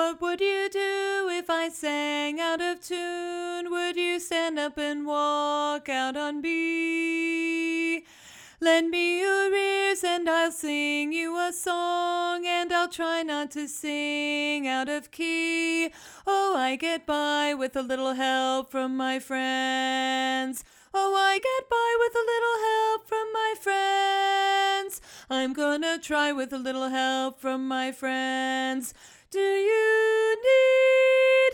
What would you do if I sang out of tune? Would you stand up and walk out on me? Lend me your ears and I'll sing you a song, and I'll try not to sing out of key. Oh, I get by with a little help from my friends. Oh, I get by with a little help from my friends. I'm gonna try with a little help from my friends. Do you need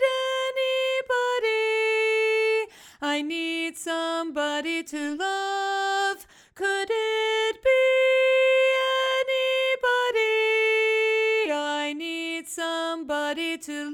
anybody? I need somebody to love. Could it be anybody? I need somebody to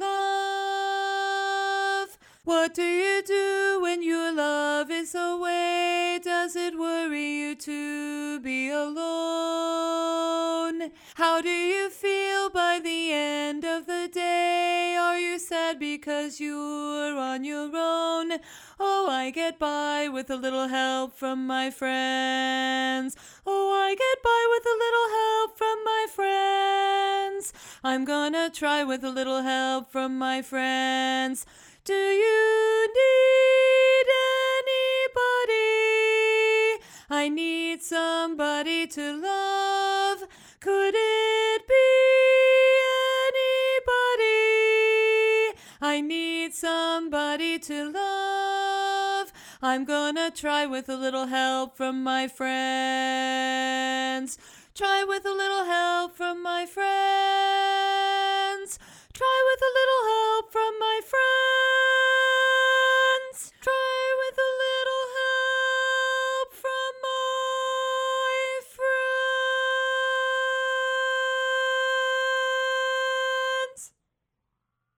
love. What do you do when your love is away? Does it worry you to be alone? How do you feel by the end of the day? Are you sad because you're on your own? Oh, I get by with a little help from my friends. Oh, I get by with a little help from my friends. I'm gonna try with a little help from my friends. Do you need anybody? I need somebody to love. Could it be anybody? I need somebody to love. I'm gonna try with a little help from my friends. Try with a little help from my friends. Try with a little help from my friends.